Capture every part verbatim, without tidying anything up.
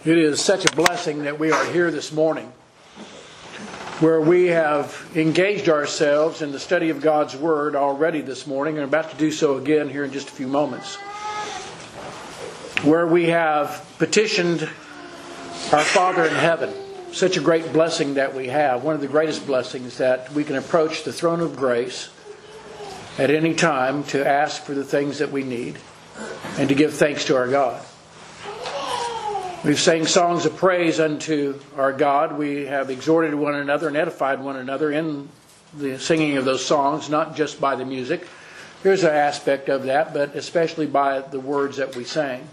It is such a blessing that we are here this morning, where we have engaged ourselves in the study of God's Word already this morning, and are about to do so again here in just a few moments, where we have petitioned our Father in heaven. Such a great blessing that we have, one of the greatest blessings, that we can approach the throne of grace at any time to ask for the things that we need and to give thanks to our God. We've sang songs of praise unto our God. We have exhorted one another and edified one another in the singing of those songs, not just by the music. There's an aspect of that, but especially by the words that we sang.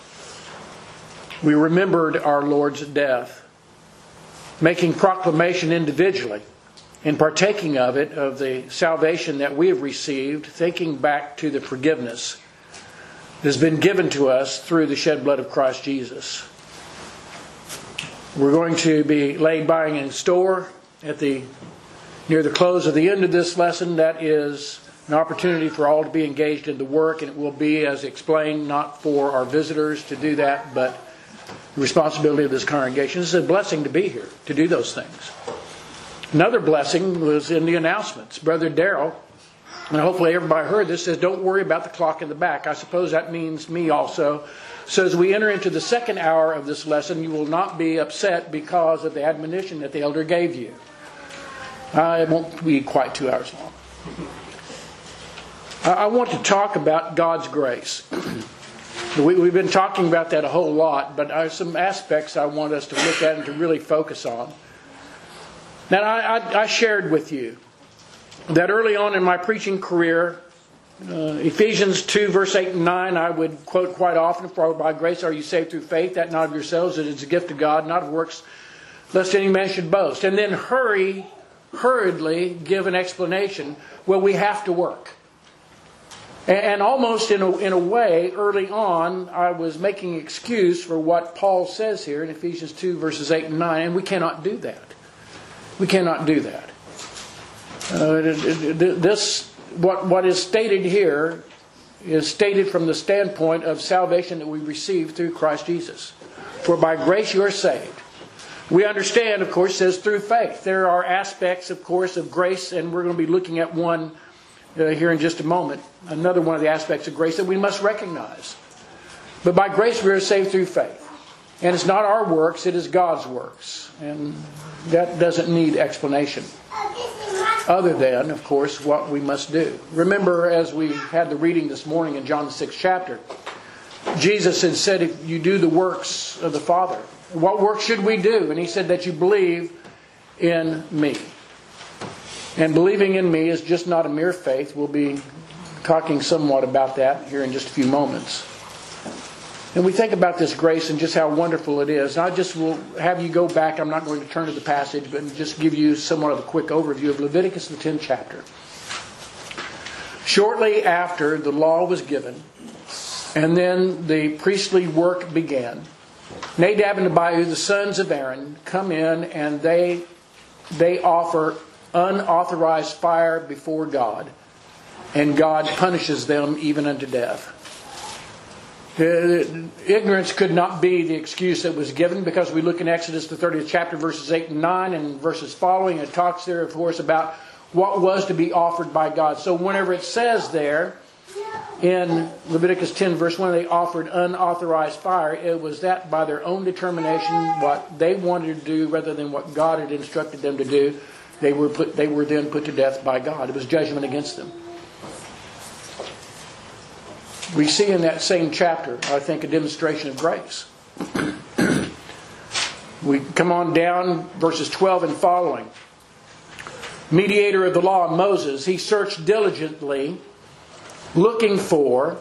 We remembered our Lord's death, making proclamation individually and partaking of it, of the salvation that we have received, thinking back to the forgiveness that has been given to us through the shed blood of Christ Jesus. We're going to be laid by in store at the near the close of the end of this lesson. That is an opportunity for all to be engaged in the work, and it will be, as explained, not for our visitors to do that, but the responsibility of this congregation. This is a blessing to be here, to do those things. Another blessing was in the announcements. Brother Darrell, and hopefully everybody heard this, says, don't worry about the clock in the back. I suppose that means me also. So as we enter into the second hour of this lesson, you will not be upset because of the admonition that the elder gave you. Uh, it won't be quite two hours long. I want to talk about God's grace. we, we've been talking about that a whole lot, but there are some aspects I want us to look at and to really focus on. Now, I, I, I shared with you that early on in my preaching career, Uh, Ephesians two, verse eight and nine, I would quote quite often, for by grace are you saved through faith, that not of yourselves, it is a gift of God, not of works, lest any man should boast. And then hurry, hurriedly give an explanation, well, we have to work. And, and almost in a, in a way, early on, I was making excuse for what Paul says here in Ephesians two, verses eight and nine, and we cannot do that. We cannot do that. Uh, this... What, what is stated here is stated from the standpoint of salvation that we receive through Christ Jesus. For by grace you are saved. We understand, of course, it says through faith. There are aspects, of course, of grace, and we're going to be looking at one uh, here in just a moment. Another one of the aspects of grace that we must recognize. But by grace we are saved through faith. And it's not our works, it is God's works. And that doesn't need explanation. Other than, of course, what we must do. Remember, as we had the reading this morning in John the sixth chapter, Jesus had said, if you do the works of the Father, what work should we do? And He said that you believe in me. And believing in me is just not a mere faith. We'll be talking somewhat about that here in just a few moments. And we think about this grace and just how wonderful it is. And I just will have you go back. I'm not going to turn to the passage, but just give you somewhat of a quick overview of Leviticus, the tenth chapter. Shortly after the law was given, and then the priestly work began, Nadab and Abihu, the sons of Aaron, come in and they, they offer unauthorized fire before God. And God punishes them even unto death. Uh, ignorance could not be the excuse that was given, because we look in Exodus the thirtieth chapter verses eight and nine and verses following. It talks there, of course, about what was to be offered by God. So whenever it says there in Leviticus ten verse one, they offered unauthorized fire, it was that by their own determination, what they wanted to do rather than what God had instructed them to do, they were put, they were then put to death by God. It was judgment against them. We see in that same chapter, I think, a demonstration of grace. We come on down, verses twelve and following. Mediator of the law, Moses, he searched diligently, looking for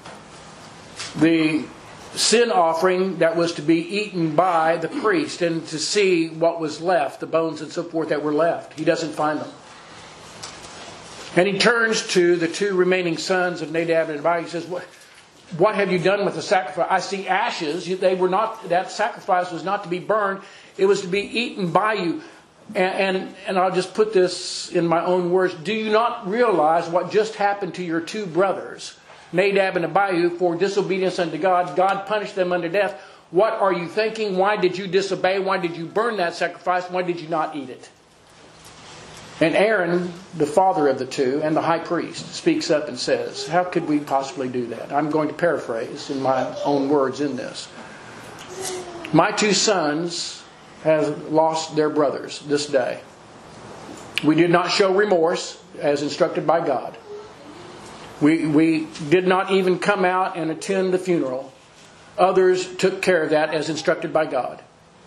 the sin offering that was to be eaten by the priest, and to see what was left, the bones and so forth that were left. He doesn't find them. And he turns to the two remaining sons of Nadab and Abihu. He says, what, what have you done with the sacrifice? I see ashes. They were not, that sacrifice was not to be burned. It was to be eaten by you. And, and, and I'll just put this in my own words. Do you not realize what just happened to your two brothers, Nadab and Abihu, for disobedience unto God? God punished them unto death. What are you thinking? Why did you disobey? Why did you burn that sacrifice? Why did you not eat it? And Aaron, the father of the two, and the high priest, speaks up and says, how could we possibly do that? I'm going to paraphrase in my own words in this. My two sons have lost their brothers this day. We did not show remorse as instructed by God. We, we did not even come out and attend the funeral. Others took care of that as instructed by God.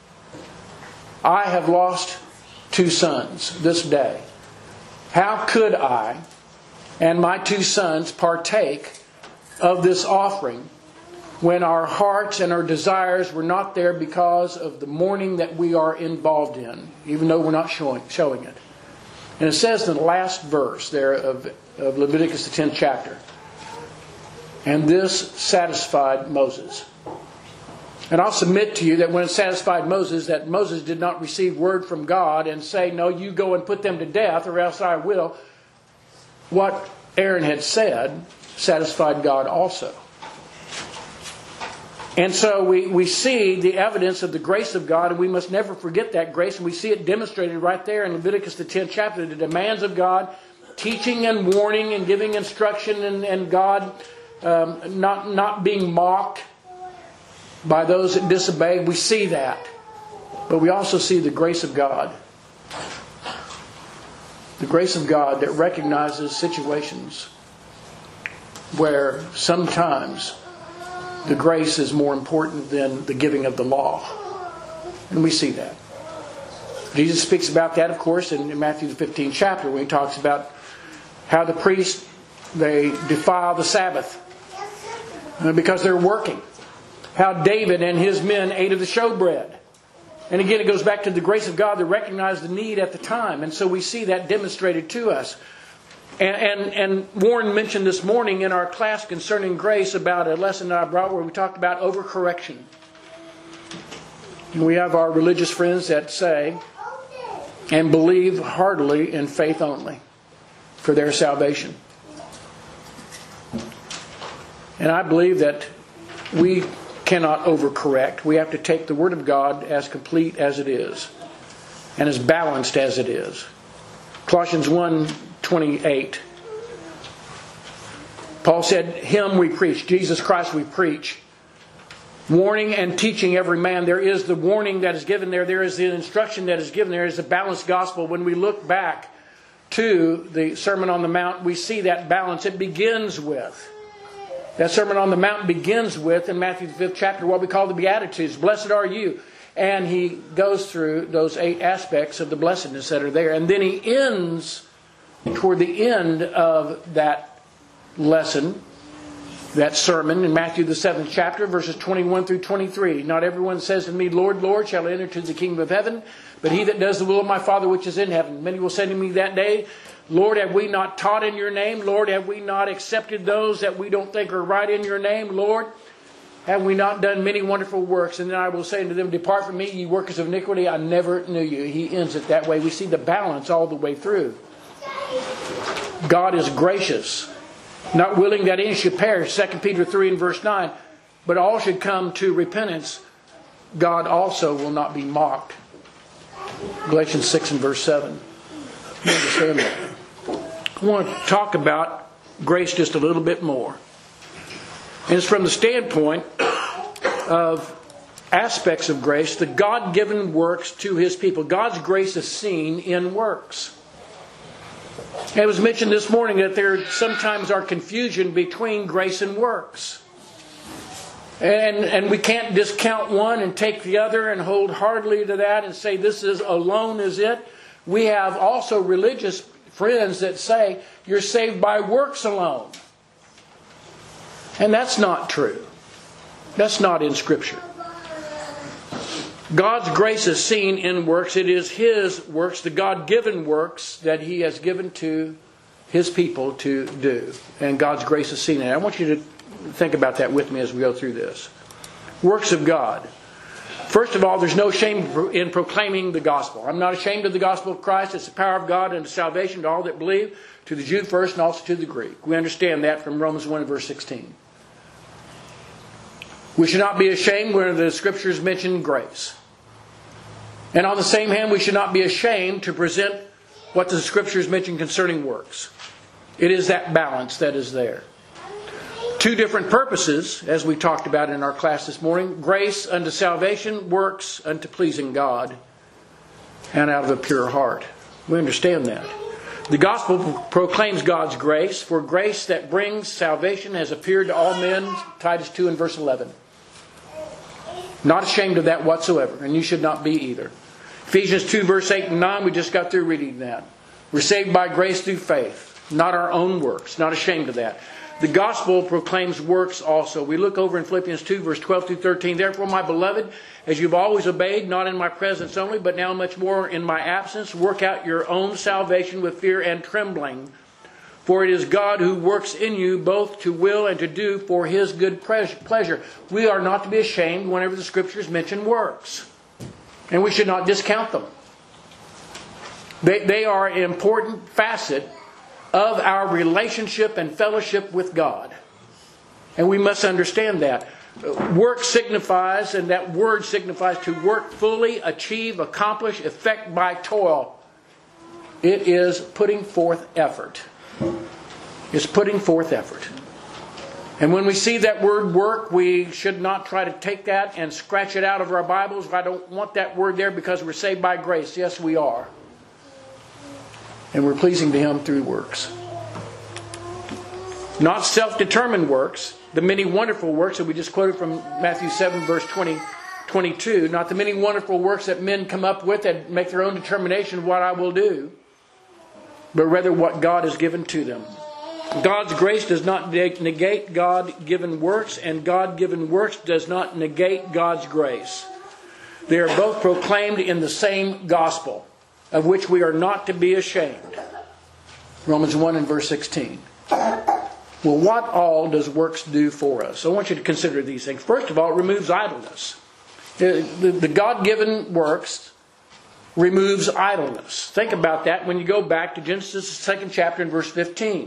I have lost two sons this day. How could I and my two sons partake of this offering when our hearts and our desires were not there because of the mourning that we are involved in, even though we're not showing, showing it? And it says in the last verse there of, of Leviticus, the tenth chapter, and this satisfied Moses. And I'll submit to you that when it satisfied Moses, that Moses did not receive word from God and say, no, you go and put them to death or else I will. What Aaron had said satisfied God also. And so we, we see the evidence of the grace of God, and we must never forget that grace. And we see it demonstrated right there in Leviticus, the tenth chapter, the demands of God, teaching and warning and giving instruction, and, and God um, not, not being mocked by those that disobey. We see that. But we also see the grace of God. The grace of God that recognizes situations where sometimes the grace is more important than the giving of the law. And we see that. Jesus speaks about that, of course, in Matthew the fifteenth chapter, when he talks about how the priests, they defile the Sabbath because they're working. How David and his men ate of the showbread. And again, it goes back to the grace of God that recognized the need at the time. And so we see that demonstrated to us. And, and, and Warren mentioned this morning in our class concerning grace about a lesson that I brought where we talked about overcorrection. And we have our religious friends that say and believe heartily in faith only for their salvation. And I believe that we cannot overcorrect. We have to take the Word of God as complete as it is and as balanced as it is. Colossians one twenty-eight. Paul said, Him we preach, Jesus Christ we preach, warning and teaching every man. There is the warning that is given there. There is the instruction that is given there. There is a balanced gospel. When we look back to the Sermon on the Mount, we see that balance. It begins with, that Sermon on the Mount begins with, in Matthew the fifth chapter, what we call the Beatitudes. Blessed are you. And he goes through those eight aspects of the blessedness that are there. And then he ends toward the end of that lesson, that sermon, in Matthew the seventh chapter, verses twenty-one through twenty-three. Not everyone says to me, Lord, Lord, shall enter into the kingdom of heaven, but he that does the will of my Father which is in heaven. Many will say to me that day, Lord, have we not taught in your name? Lord, have we not accepted those that we don't think are right in your name? Lord, have we not done many wonderful works? And then I will say unto them, depart from me, ye workers of iniquity, I never knew you. He ends it that way. We see the balance all the way through. God is gracious, not willing that any should perish, Second Peter three and verse nine, but all should come to repentance. God also will not be mocked. Galatians six and verse seven. You understand that? I want to talk about grace just a little bit more. And it's from the standpoint of aspects of grace, the God-given works to His people. God's grace is seen in works. And it was mentioned this morning that there sometimes are confusion between grace and works. And, and we can't discount one and take the other and hold hardly to that and say this is alone is it. We have also religious friends that say you're saved by works alone. And that's not true. That's not in Scripture. God's grace is seen in works. It is His works, the God-given works that He has given to His people to do. And God's grace is seen in it. I want you to think about that with me as we go through this. Works of God. First of all, there's no shame in proclaiming the gospel. I'm not ashamed of the gospel of Christ. It's the power of God and salvation to all that believe, to the Jew first and also to the Greek. We understand that from Romans one and verse sixteen. We should not be ashamed when the Scriptures mention grace. And on the same hand, we should not be ashamed to present what the Scriptures mention concerning works. It is that balance that is there. Two different purposes, as we talked about in our class this morning. Grace unto salvation, works unto pleasing God, and out of a pure heart. We understand that. The gospel proclaims God's grace, for grace that brings salvation has appeared to all men, Titus two and verse eleven. Not ashamed of that whatsoever, and you should not be either. Ephesians two verse eight and nine, we just got through reading that. We're saved by grace through faith, not our own works, not ashamed of that. The gospel proclaims works also. We look over in Philippians two verse twelve through thirteen. Therefore, my beloved, as you've always obeyed, not in my presence only, but now much more in my absence, work out your own salvation with fear and trembling. For it is God who works in you both to will and to do for His good pleasure. We are not to be ashamed whenever the Scriptures mention works. And we should not discount them. They, they are an important facet of our relationship and fellowship with God. And we must understand that. Work signifies, and that word signifies to work fully, achieve, accomplish, effect by toil. It is putting forth effort. It's putting forth effort. And when we see that word work, we should not try to take that and scratch it out of our Bibles. I don't want that word there because we're saved by grace. Yes, we are. And we're pleasing to Him through works. Not self-determined works. The many wonderful works that we just quoted from Matthew seven verse twenty, twenty-two. Not the many wonderful works that men come up with and make their own determination of what I will do. But rather what God has given to them. God's grace does not negate God-given works, and God-given works does not negate God's grace. They are both proclaimed in the same gospel, of which we are not to be ashamed. Romans one and verse sixteen. Well, what all does works do for us? I want you to consider these things. First of all, it removes idleness. The, the, the God-given works removes idleness. Think about that when you go back to Genesis, second chapter and verse fifteen.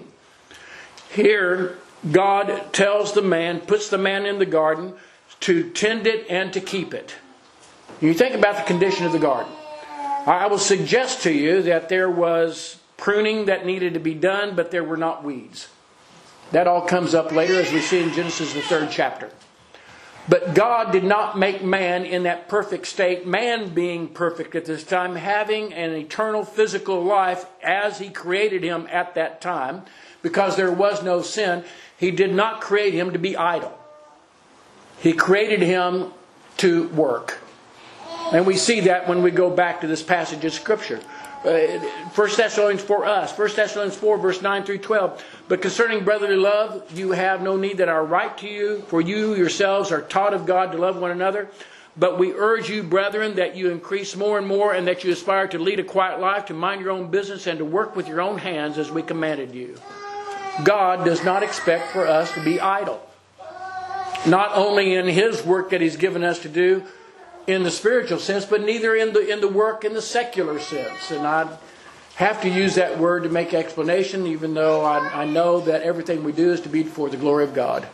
Here, God tells the man, puts the man in the garden to tend it and to keep it. You think about the condition of the garden. I will suggest to you that there was pruning that needed to be done, but there were not weeds. That all comes up later as we see in Genesis, the third chapter. But God did not make man in that perfect state, man being perfect at this time, having an eternal physical life as He created him at that time. Because there was no sin, He did not create him to be idle. He created him to work. And we see that when we go back to this passage of Scripture. Uh, First Thessalonians for us. First Thessalonians four, verse nine through twelve. But concerning brotherly love, you have no need that I write to you, for you yourselves are taught of God to love one another. But we urge you, brethren, that you increase more and more, and that you aspire to lead a quiet life, to mind your own business, and to work with your own hands as we commanded you. God does not expect for us to be idle. Not only in His work that He's given us to do in the spiritual sense, but neither in the in the work in the secular sense. And I have to use that word to make explanation, even though I, I know that everything we do is to be for the glory of God.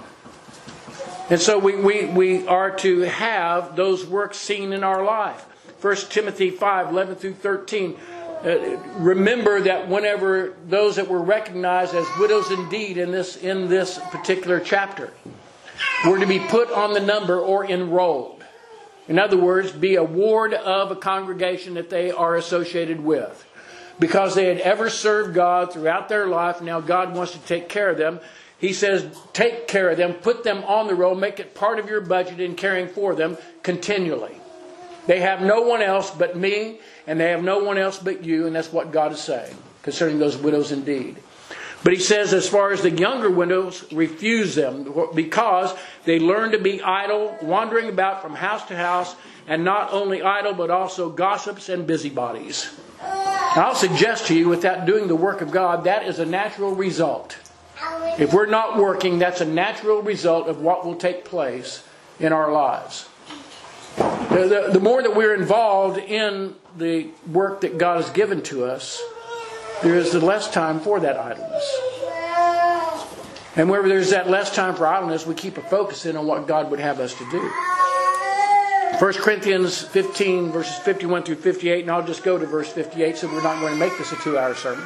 And so we, we, we are to have those works seen in our life. First Timothy five, eleven through thirteen. Uh, remember that whenever those that were recognized as widows indeed in this in this particular chapter were to be put on the number or enrolled. In other words, be a ward of a congregation that they are associated with. Because they had ever served God throughout their life, now God wants to take care of them. He says, take care of them, put them on the roll, make it part of your budget in caring for them continually. They have no one else but me, and they have no one else but you, and that's what God is saying concerning those widows indeed. But He says as far as the younger widows, refuse them because they learn to be idle, wandering about from house to house, and not only idle but also gossips and busybodies. Now, I'll suggest to you, without doing the work of God, that is a natural result. If we're not working, that's a natural result of what will take place in our lives. The, the, the more that we're involved in the work that God has given to us, there is the less time for that idleness. And wherever there's that less time for idleness, we keep a focus in on what God would have us to do. First Corinthians fifteen, verses fifty-one through fifty-eight, and I'll just go to verse fifty-eight, so we're not going to make this a two-hour sermon.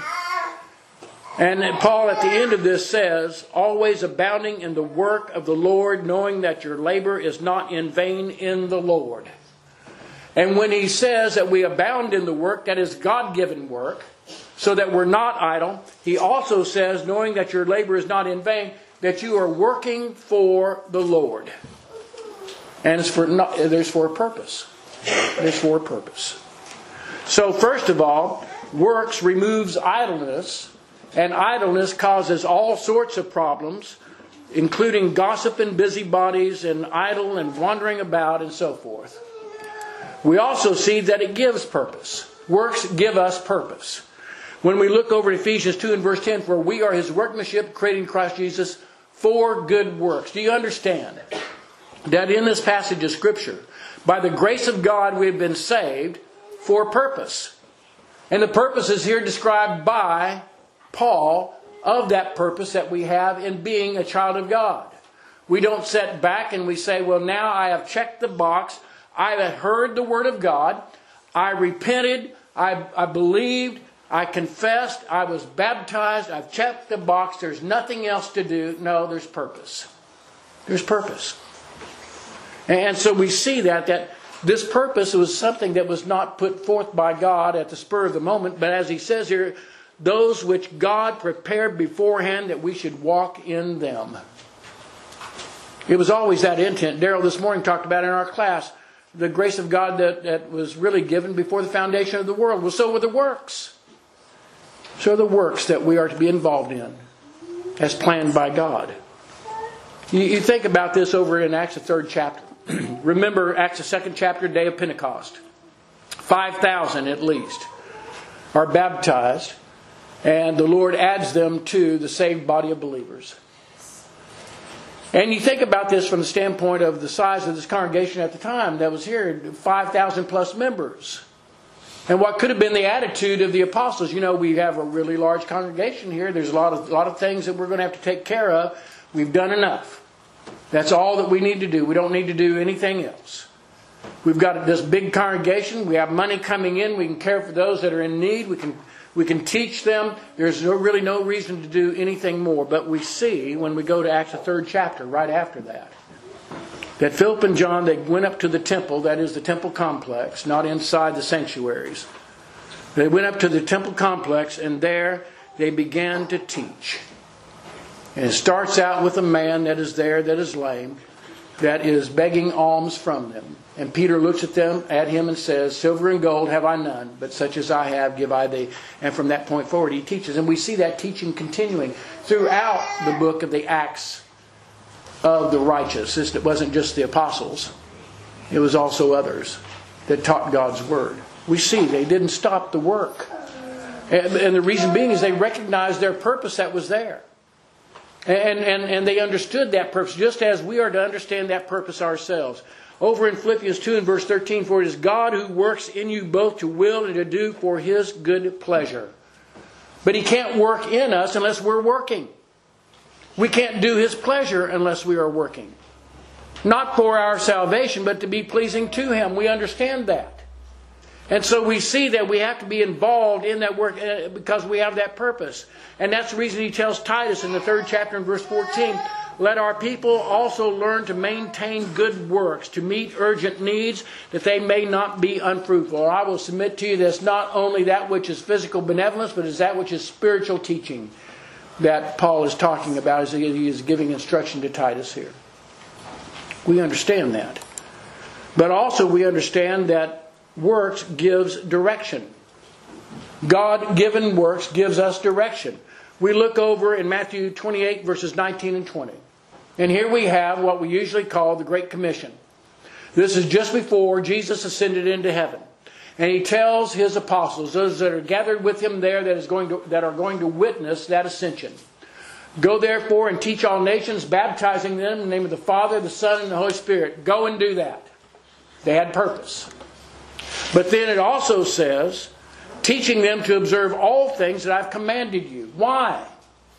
And Paul at the end of this says, always abounding in the work of the Lord, knowing that your labor is not in vain in the Lord. And when he says that we abound in the work, that is God-given work, so that we're not idle, he also says, knowing that your labor is not in vain, that you are working for the Lord. And it's for not, there's for a purpose. There's for a purpose. So first of all, works removes idleness. And idleness causes all sorts of problems, including gossip and busybodies and idle and wandering about and so forth. We also see that it gives purpose. Works give us purpose. When we look over Ephesians two and verse ten, for we are His workmanship created in Christ Jesus for good works. Do you understand that in this passage of Scripture, by the grace of God we have been saved for purpose? And the purpose is here described by Paul of that purpose that we have in being a child of God. We don't sit back and we say, well, now I have checked the box. I have heard the Word of God. I repented. I, I believed. I confessed. I was baptized. I've checked the box. There's nothing else to do. No, there's purpose. There's purpose. And so we see that, that this purpose was something that was not put forth by God at the spur of the moment. But as he says here, those which God prepared beforehand that we should walk in them. It was always that intent. Daryl this morning talked about in our class the grace of God that, that was really given before the foundation of the world. Well, so were the works. So are the works that we are to be involved in as planned by God. You, you think about this over in Acts the third chapter. Remember Acts the second chapter, day of Pentecost. five thousand at least are baptized. And the Lord adds them to the saved body of believers. And you think about this from the standpoint of the size of this congregation at the time that was here, five thousand plus members. And what could have been the attitude of the apostles? You know, we have a really large congregation here. There's a lot of, a lot of things that we're going to have to take care of. We've done enough. That's all that we need to do. We don't need to do anything else. We've got this big congregation. We have money coming in. We can care for those that are in need. We can We can teach them. There's no, really no reason to do anything more. But we see when we go to Acts the third chapter, right after that, that Philip and John, they went up to the temple, that is the temple complex, not inside the sanctuaries. They went up to the temple complex and there they began to teach. And it starts out with a man that is there that is lame, that is begging alms from them. And Peter looks at them, at him and says, silver and gold have I none, but such as I have give I thee. And from that point forward he teaches. And we see that teaching continuing throughout the book of the Acts of the righteous. It wasn't just the apostles. It was also others that taught God's word. We see they didn't stop the work. And, and the reason being is they recognized their purpose that was there. And, and, and they understood that purpose just as we are to understand that purpose ourselves. Over in Philippians two and verse thirteen, for it is God who works in you both to will and to do for His good pleasure. But He can't work in us unless we're working. We can't do His pleasure unless we are working. Not for our salvation, but to be pleasing to Him. We understand that. And so we see that we have to be involved in that work because we have that purpose. And that's the reason he tells Titus in the third chapter in verse fourteen, let our people also learn to maintain good works, to meet urgent needs, that they may not be unfruitful. Or I will submit to you that it's not only that which is physical benevolence, but it's that which is spiritual teaching that Paul is talking about as he is giving instruction to Titus here. We understand that. But also we understand that works gives direction. God-given works gives us direction. We look over in Matthew twenty-eight, verses nineteen and twenty. And here we have what we usually call the Great Commission. This is just before Jesus ascended into heaven. And He tells His apostles, those that are gathered with Him there that is going to, that are going to witness that ascension. Go therefore and teach all nations, baptizing them in the name of the Father, the Son, and the Holy Spirit. Go and do that. They had purpose. But then it also says, teaching them to observe all things that I've commanded you. Why?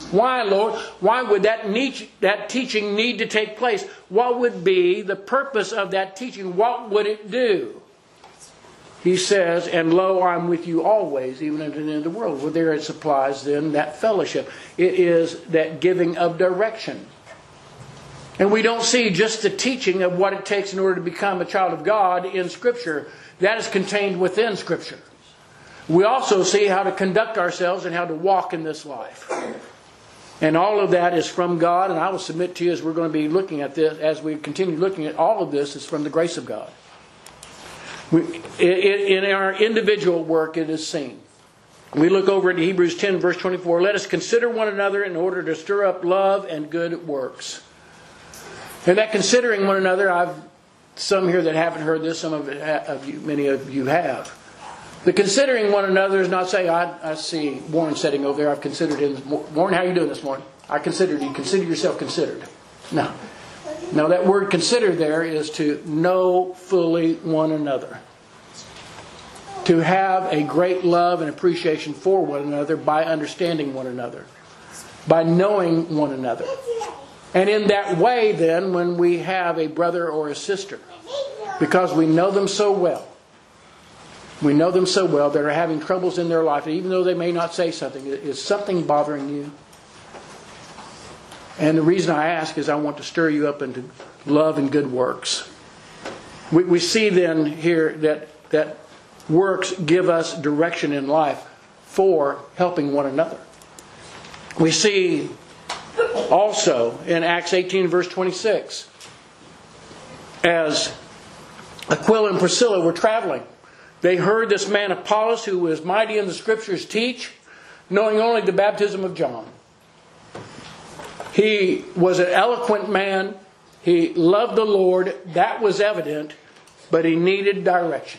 Why, Lord? Why would that, need, that teaching need to take place? What would be the purpose of that teaching? What would it do? He says, and lo, I'm with you always, even unto the end of the world. Well, there it supplies then that fellowship. It is that giving of direction. And we don't see just the teaching of what it takes in order to become a child of God in Scripture. That is contained within Scripture. We also see how to conduct ourselves and how to walk in this life. And all of that is from God, and I will submit to you as we're going to be looking at this, as we continue looking at all of this, is from the grace of God. We, in our individual work, it is seen. We look over into Hebrews ten, verse twenty-four. Let us consider one another in order to stir up love and good works. And that considering one another, I've some here that haven't heard this, some of, it, of you, many of you have. The considering one another is not saying, I, I see Warren sitting over there, I've considered him. Warren, how are you doing this morning? I considered you. Consider yourself considered. No. No, that word consider there is to know fully one another. To have a great love and appreciation for one another by understanding one another. By knowing one another. And in that way then, when we have a brother or a sister, because we know them so well, we know them so well, that are having troubles in their life, and even though they may not say something, is something bothering you? And the reason I ask is I want to stir you up into love and good works. We, we see then here that, that works give us direction in life for helping one another. We see also in Acts eighteen, verse twenty-six, as Aquila and Priscilla were traveling, they heard this man Apollos, who was mighty in the Scriptures, teach, knowing only the baptism of John. He was an eloquent man. He loved the Lord. That was evident. But he needed direction.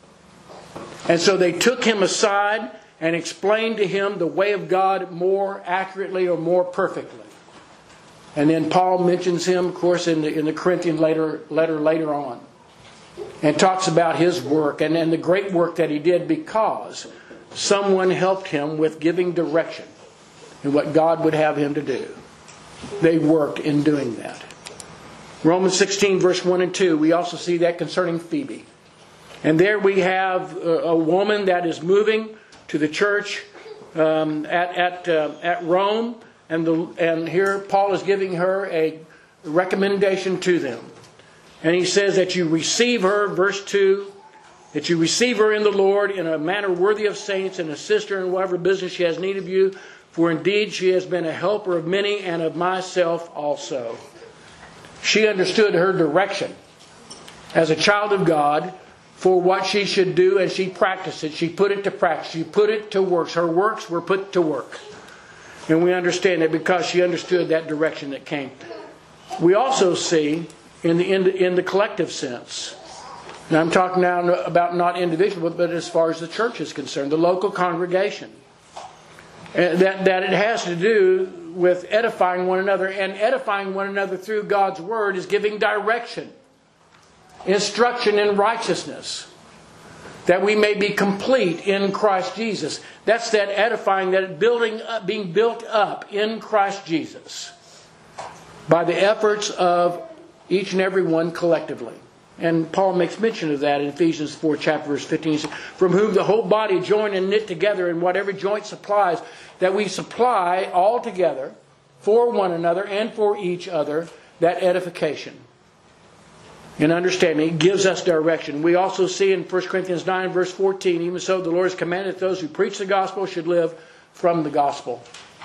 And so they took him aside and explained to him the way of God more accurately or more perfectly. And then Paul mentions him, of course, in the, in the Corinthian letter, letter later on. And talks about his work and, and the great work that he did because someone helped him with giving direction in what God would have him to do. They worked in doing that. Romans sixteen, verse one and two, we also see that concerning Phoebe. And there we have a, a woman that is moving to the church um, at at uh, at Rome, and the and here Paul is giving her a recommendation to them. And he says that you receive her, verse two, that you receive her in the Lord in a manner worthy of saints, and assist her in whatever business she has need of you. For indeed she has been a helper of many and of myself also. She understood her direction as a child of God for what she should do, and she practiced it. She put it to practice. She put it to works. Her works were put to work. And we understand it because she understood that direction that came. We also see in the, in the, in the collective sense, and I'm talking now about not individual, but as far as the church is concerned, the local congregation. That, that it has to do with edifying one another. And edifying one another through God's Word is giving direction, instruction in righteousness, that we may be complete in Christ Jesus. That's that edifying, that building up, being built up in Christ Jesus by the efforts of each and every one collectively. And Paul makes mention of that in Ephesians four, chapter verse fifteen. From whom the whole body joined and knit together in whatever joint supplies, that we supply all together for one another and for each other that edification. In understanding, it gives us direction. We also see in First Corinthians nine, verse fourteen, even so the Lord has commanded that those who preach the gospel should live from the gospel.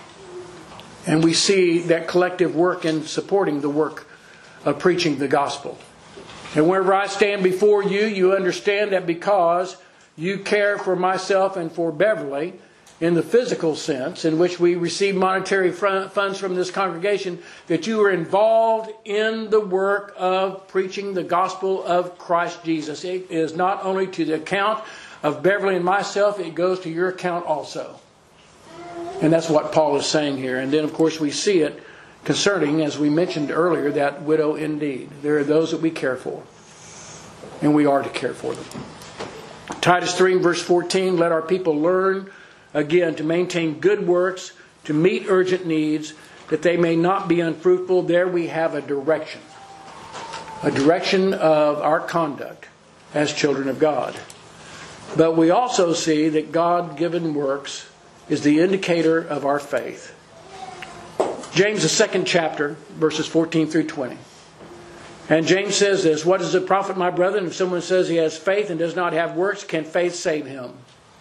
And we see that collective work in supporting the work of preaching the gospel. And wherever I stand before you, you understand that because you care for myself and for Beverly in the physical sense, in which we receive monetary funds from this congregation, that you are involved in the work of preaching the gospel of Christ Jesus. It is not only to the account of Beverly and myself, it goes to your account also. And that's what Paul is saying here. And then, of course, we see it concerning, as we mentioned earlier, that widow indeed. There are those that we care for. And we are to care for them. Titus three, verse fourteen, let our people learn, again, to maintain good works, to meet urgent needs, that they may not be unfruitful. There we have a direction. A direction of our conduct as children of God. But we also see that God-given works is the indicator of our faith. James, the second chapter, verses fourteen through twenty. And James says this, "What does it profit, my brethren, if someone says he has faith and does not have works? Can faith save him?"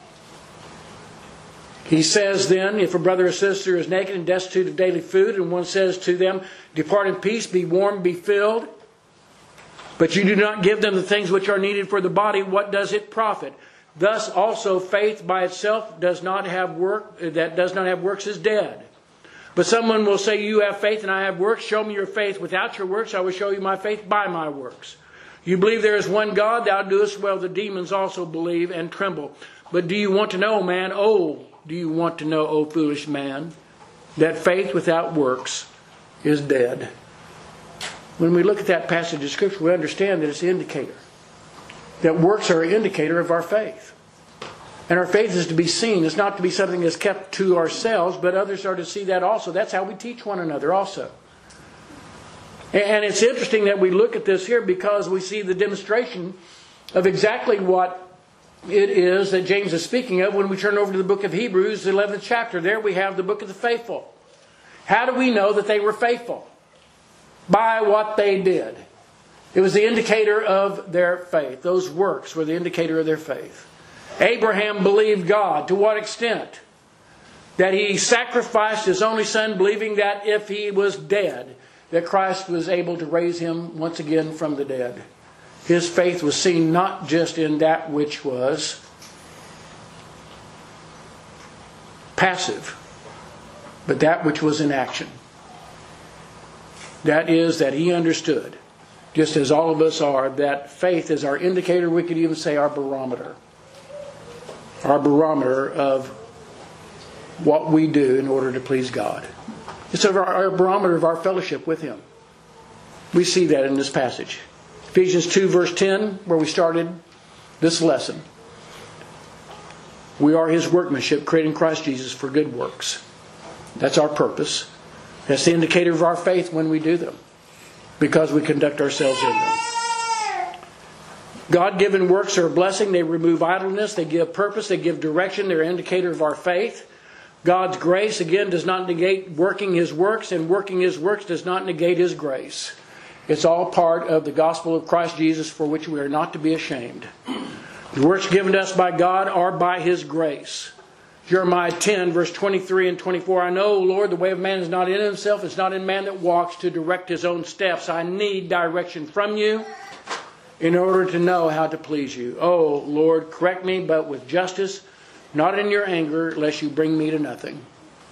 He says then, if a brother or sister is naked and destitute of daily food, and one says to them, "Depart in peace, be warmed, be filled," but you do not give them the things which are needed for the body, what does it profit? Thus also faith by itself does not have work, that does not have works is dead. But someone will say, "You have faith and I have works. Show me your faith without your works. I will show you my faith by my works. You believe there is one God, thou doest well. The demons also believe and tremble. But do you want to know, man? Oh, do you want to know, O foolish man, that faith without works is dead?" When we look at that passage of Scripture, we understand that it's an indicator. That works are an indicator of our faith. And our faith is to be seen. It's not to be something that's kept to ourselves, but others are to see that also. That's how we teach one another also. And it's interesting that we look at this here because we see the demonstration of exactly what it is that James is speaking of when we turn over to the book of Hebrews, the eleventh chapter. There we have the book of the faithful. How do we know that they were faithful? By what they did. It was the indicator of their faith. Those works were the indicator of their faith. Abraham believed God. To what extent? That he sacrificed his only son, believing that if he was dead, that Christ was able to raise him once again from the dead. His faith was seen not just in that which was passive, but that which was in action. That is, that he understood, just as all of us are, that faith is our indicator. We could even say our barometer. Our barometer of what we do in order to please God. It's our, our barometer of our fellowship with Him. We see that in this passage. Ephesians two verse ten, where we started this lesson. We are His workmanship, created in Christ Jesus for good works. That's our purpose. That's the indicator of our faith when we do them, because we conduct ourselves in them. God-given works are a blessing. They remove idleness. They give purpose. They give direction. They're an indicator of our faith. God's grace, again, does not negate working His works, and working His works does not negate His grace. It's all part of the gospel of Christ Jesus, for which we are not to be ashamed. The works given to us by God are by His grace. Jeremiah ten, verse twenty-three and twenty-four. "I know, Lord, the way of man is not in himself. It's not in man that walks to direct his own steps. I need direction from you in order to know how to please you. Oh, Lord, correct me, but with justice, not in your anger, lest you bring me to nothing.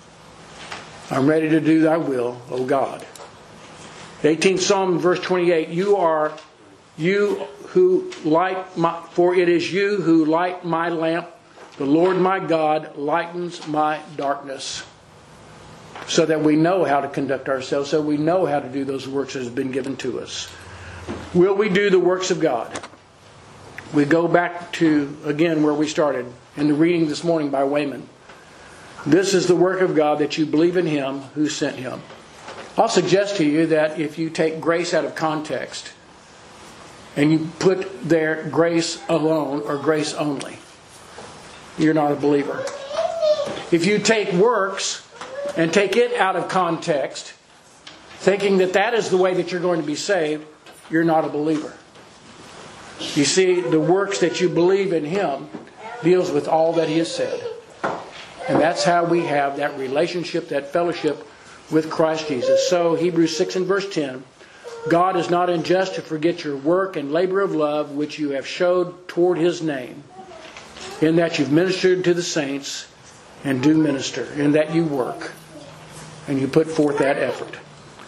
I'm ready to do thy will, O God." The eighteenth Psalm, verse twenty-eight. You are you who light my, for it is you who light my lamp. The Lord my God lightens my darkness. So that we know how to conduct ourselves, so we know how to do those works that have been given to us. Will we do the works of God? We go back to, again, where we started in the reading this morning by Wayman. This is the work of God, that you believe in Him who sent Him. I'll suggest to you that if you take grace out of context and you put there grace alone or grace only, you're not a believer. If you take works and take it out of context, thinking that that is the way that you're going to be saved, you're not a believer. You see, the works that you believe in Him deals with all that He has said. And that's how we have that relationship, that fellowship with Christ Jesus. So, Hebrews six and verse ten, God is not unjust to forget your work and labor of love, which you have showed toward His name, in that you've ministered to the saints and do minister, in that you work and you put forth that effort.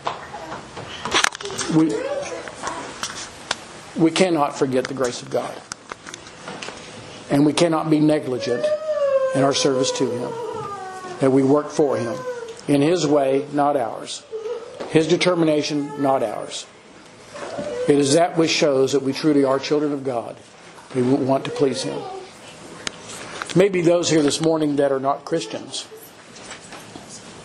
We... We cannot forget the grace of God. And we cannot be negligent in our service to Him. That we work for Him. In His way, not ours. His determination, not ours. It is that which shows that we truly are children of God. We want to please Him. Maybe those here this morning that are not Christians.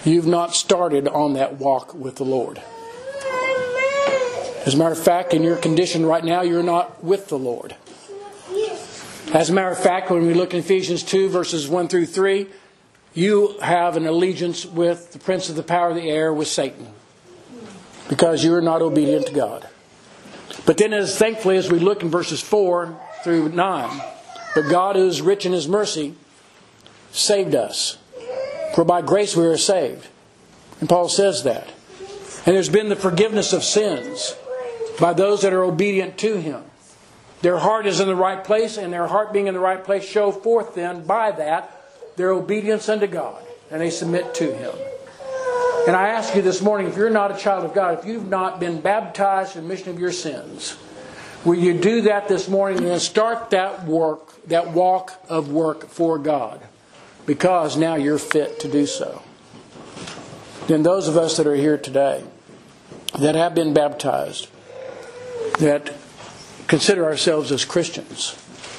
you've not started on that walk with the Lord. As a matter of fact, in your condition right now, you're not with the Lord. As a matter of fact, when we look in Ephesians two, verses one through three, you have an allegiance with the prince of the power of the air, with Satan, because you are not obedient to God. But then, as thankfully, as we look in verses four through nine, but God, who is rich in His mercy, saved us. For by grace we are saved. And Paul says that. And there's been the forgiveness of sins by those that are obedient to Him. Their heart is in the right place, and their heart being in the right place show forth then by that their obedience unto God. And they submit to Him. And I ask you this morning, if you're not a child of God, if you've not been baptized in the remission of your sins, will you do that this morning and start that work, that walk of work for God? Because now you're fit to do so. Then those of us that are here today, that have been baptized, that consider ourselves as Christians,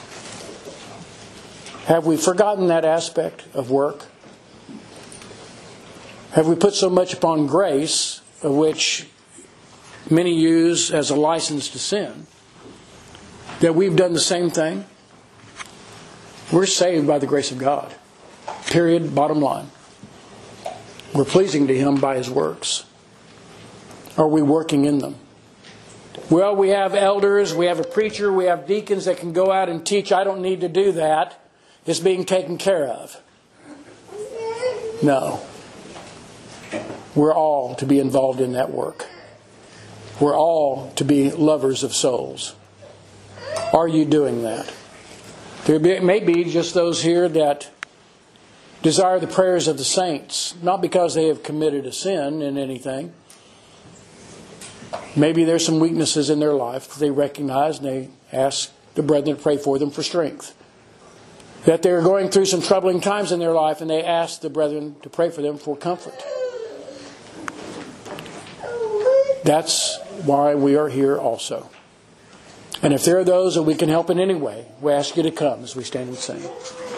have we forgotten that aspect of work? Have we put so much upon grace, of which many use as a license to sin, that we've done the same thing? We're saved by the grace of God. Period. Bottom line. We're pleasing to Him by His works. Are we working in them? Well, we have elders, we have a preacher, we have deacons that can go out and teach. I don't need to do that. It's being taken care of. No. We're all to be involved in that work. We're all to be lovers of souls. Are you doing that? There may be just those here that desire the prayers of the saints, not because they have committed a sin in anything. Maybe there's some weaknesses in their life that they recognize, and they ask the brethren to pray for them for strength. That they're going through some troubling times in their life, and they ask the brethren to pray for them for comfort. That's why we are here also. And if there are those that we can help in any way, we ask you to come as we stand and sing.